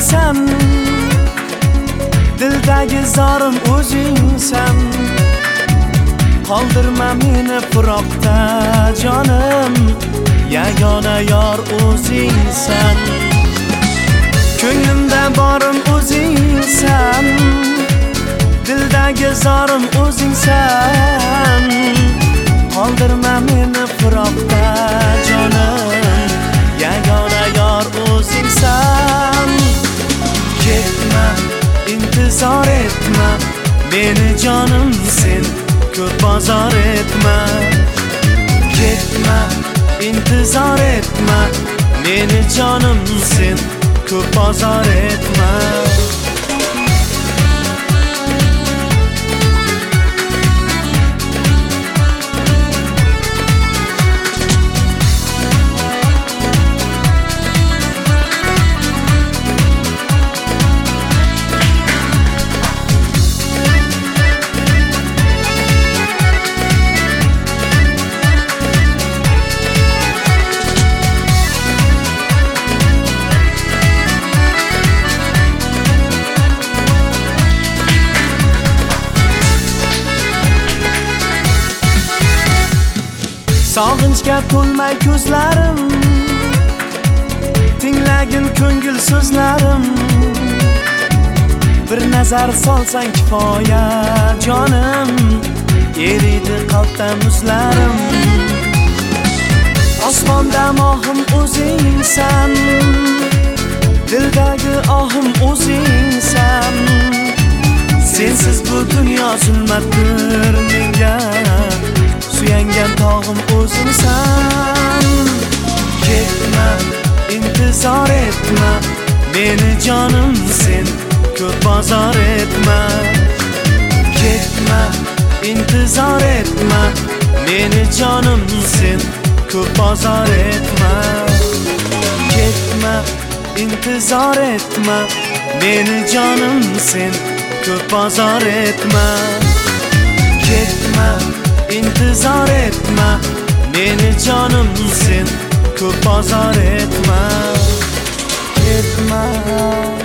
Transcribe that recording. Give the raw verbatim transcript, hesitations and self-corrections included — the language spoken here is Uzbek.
o'zingsan, dildagi zorim o'zingsan. Qoldirma meni firoqda jonim, yagona yor o'zingsan. Ko'nglimda borim o'zingsan, dildagi zorim o'zingsan. Qoldirma meni firoqda jonim, yagona yor o'zingsan. Ketma, intizor etma, meni jonim sen ko'p bozor etma. Ketma, intizor etma, meni jonim sen ko'p bozor etma. Sog'inchga to'lmay ko'zlarim, tinglagin ko'ngil so'zlarim. Bir nazar solsang kifoya jonim, eriydi qalbda muzlarim. Osmonda mohim o'zingsan, dildagi ohim o'zingsan. Sensiz bu dunyo zulmatdir menga, suyangan tog'im o'zingsan. Ketma, intizor etma, meni jonim sen ko'p bozor etma. Ketma, intizor etma, meni jonim sen ko'p bozor etma. Ketma, intizor etma, meni jonim sen ko'p bozor etma. Ketma, intizor etma, meni jonim sen ko'p bozor etma. Ketma.